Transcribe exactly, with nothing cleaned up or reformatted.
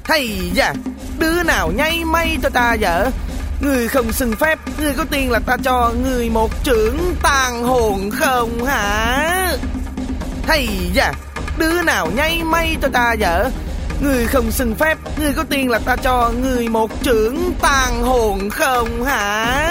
Hay da, đứa nào nháy mây cho ta vợ. Người không xin phép, người có tiền là ta cho người một chưởng tàn hồn không hả? Hay da, đứa nào nháy mây cho ta vợ. Người không xin phép, người có tiền là ta cho người một chưởng tàn hồn không hả?